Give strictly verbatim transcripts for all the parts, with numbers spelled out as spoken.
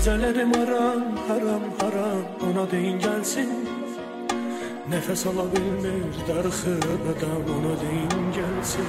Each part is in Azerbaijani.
Gecelerim haram, haram, haram, ona deyin gelsin. Nefes alabilmir darxır adam, ona deyin gelsin.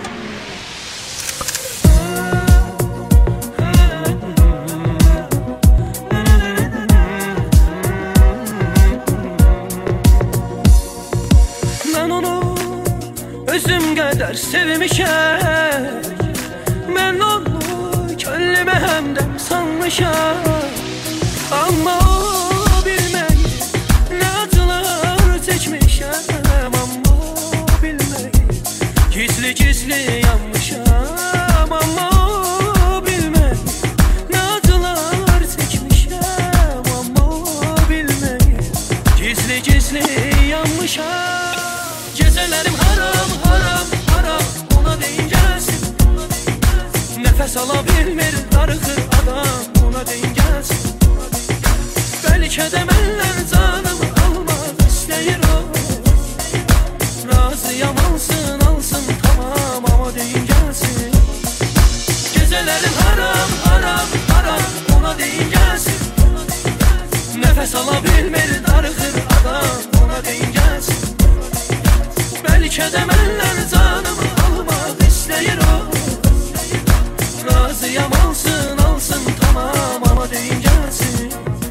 Ben onu özüm kadar sevmişəm, ben onu könlüme hemdem sanmışam. Ama o bilmeyi ne acılar çekmişem, ama o bilmeyi gizli gizli yanmışam. Ama o bilmeyi ne acılar çekmişem, ama o bilmeyi gizli gizli yanmışam. Gecelerim haram, haram, haram, ona deyin gelsin. Nefes alabilmir darıxır adam, ona deyin gelsin. Belki de mənlər canımı almaq istəyir o. Razıyam alsın, alsın tamam, ama deyin gelsin. Gecelerim haram, haram, haram, ona deyin gelsin. Nefes alabilmir darıxır adam, ona deyin gelsin. Belki de mənlər canımı almaq istəyir o. Razıyam alsın, alsın tamam, ama deyin gelsin.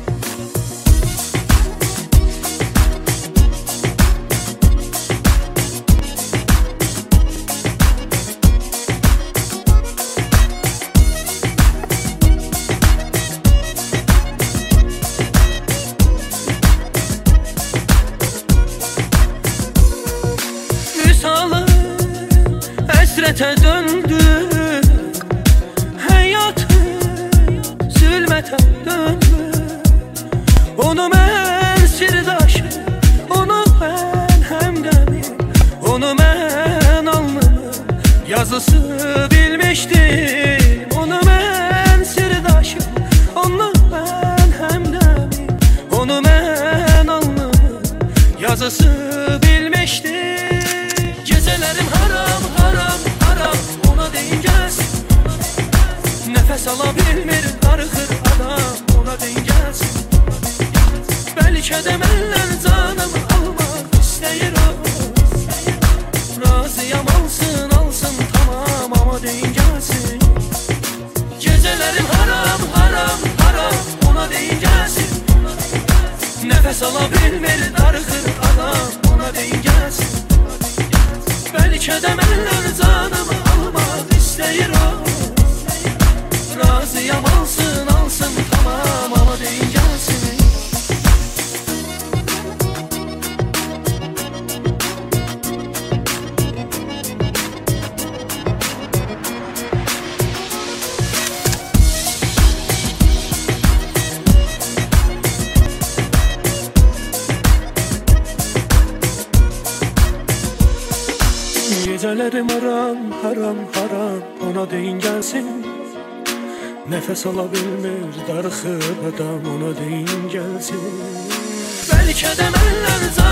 Müsalı esrete döndü, döndü. Onu ben sirdaşım, onu ben hemdemim, onu ben alnımın yazısı bilmiştim. Onu ben sirdaşım, onu ben hemdemim, onu ben alnımın yazısı bilmiştim. Gecelerim haram, haram, haram, ona deyin gelsin. Nefes alabilmir darıxır adam, ona deyin gelsin. Belki de mənlər canımı almaq istəyir o. Razıyam alsın, alsın tamam, ama deyin gelsin. Gecelerim haram, haram, haram, ona deyin gelsin. Nefes alabilmir darıxır adam, ona deyin gelsin. Belki de mənlər canımı almaq istəyir o. Razıyam alsın, alsın tamam, ama deyin gelsin. Gecelerim haram, haram, haram, ona deyin gelsin. Nefes alabilmir darıxır adam, ona deyin gelsin. Belki de mənlər